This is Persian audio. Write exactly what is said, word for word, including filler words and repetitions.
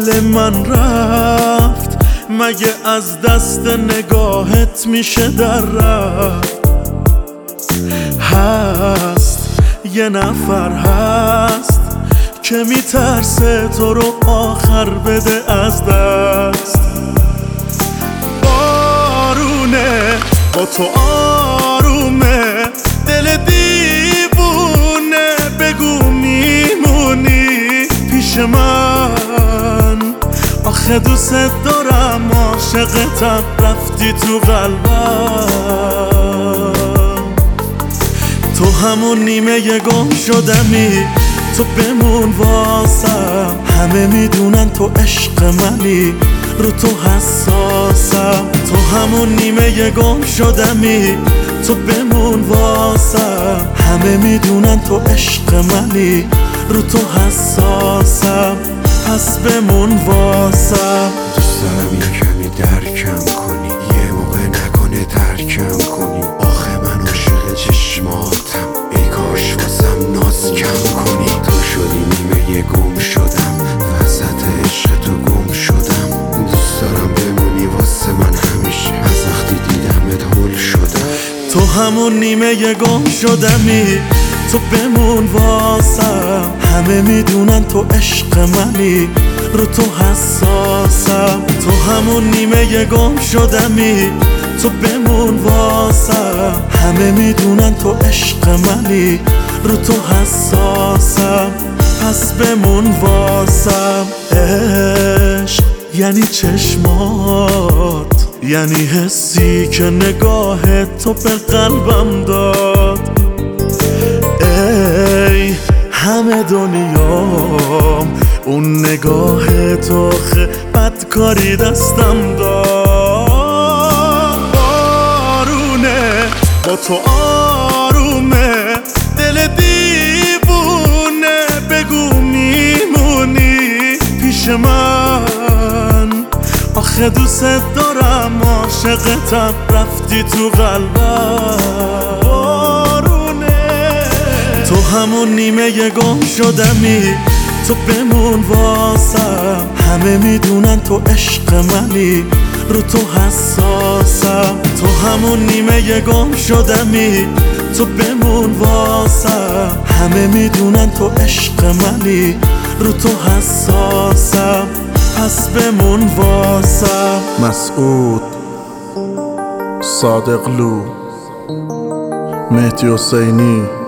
دل من رفت، مگه از دست نگاهت میشه در رفت؟ هست یه نفر هست که میترسه تو رو آخر بده از دست. بارونه با تو آرومه، دل دیوونه، بگو میمونی پیش من؟ آخه دوست دارم، عاشقتم، رفتی تو قلبم. تو همون نیمه گم شدمی، تو بمون واسم. همه میدونن تو عشق منی، رو تو حساسم. تو همون نیمه گم شدمی، تو بمون واسم. همه میدونن تو عشق منی، رو تو حساسم. پس بمون واسم. دوست دارم یه کمی درکم کنی، یه موقع نکنه ترکم کنی. آخه من عاشق چشماتم، ای کاش واسم ناز کم کنی. تو شدی نیمه گم شدم، وسط عشق تو گم شدم. دوست دارم بمونی واسه من همیشه، از وقتی دیدمت هول شدم. تو همون نیمه گم شدمی، تو بمون واسم. همه میدونن تو عشق منی، رو تو حساسم. تو همون نیمه گم شدمی، تو بمون واسم. همه میدونن تو عشق منی، رو تو حساسم. پس بمون واسم. عشق یعنی چشمات، یعنی حسی که نگاه تو به قلبم داد. ای همه دنیام، اون نگاه تو خه بدکاری دستم داد. بارونه با تو آرومه، دل دیوونه، بگو میمونی پیش من؟ آخه دوست دارم، عاشقتم، رفتی تو قلبم. تو همون نیمه گم شدمی، تو بمون واسم. همه میدونن تو عشق منی، رو تو حساسم. تو همون نیمه گم شدمی، تو بمون واسم. همه میدونن تو عشق منی، رو تو حساسم. پس بمون واسم. مسعود، صادقلو، مهدی حسینی.